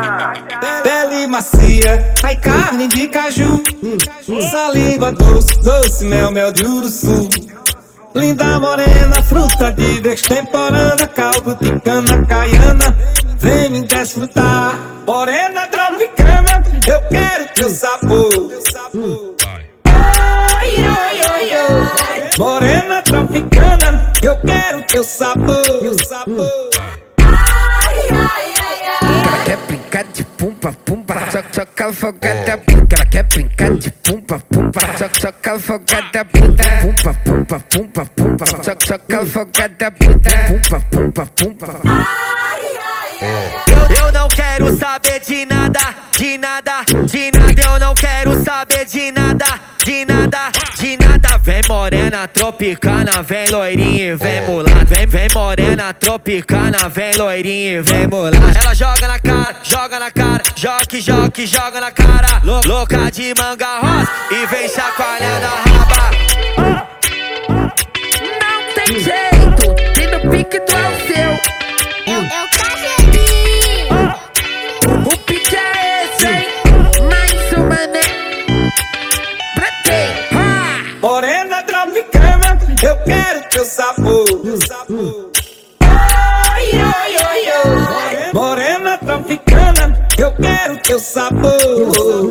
Pele macia, ai carne de caju, saliva doce, doce, mel, mel de uruçu. Linda morena, fruta de extemporânea, caldo de cana caiana, vem me desfrutar. Morena tropicana, eu quero teu sabor. Morena tropicana, eu quero teu sabor. Ela quer brincar de pumpa, pumpa, soca afogada, pinta. Ela quer brincar de pumpa, pumpa, soca afogada, pinta. Pumpa, pumpa, pumpa, pumpa, soca afogada, pinta. Pumpa, pumpa, pumpa. Eu não quero saber de nada, de nada, de nada. Eu não quero saber de nada, de nada, de nada. Vem morena tropicana, vem loirinha e vem mulata. Vem morena tropicana, vem loirinha e vem mulata. Ela joga na cara, joga na cara. Louca de manga rosa e vem chacoalhando a raba. Não tem jeito, tem no pique do Alceu. Eu caguei. O pique é esse, hein? Mais uma, né? Pra quem? Morena tropicana, eu quero teu sabor. Morena tropicana, eu quero teu sabor.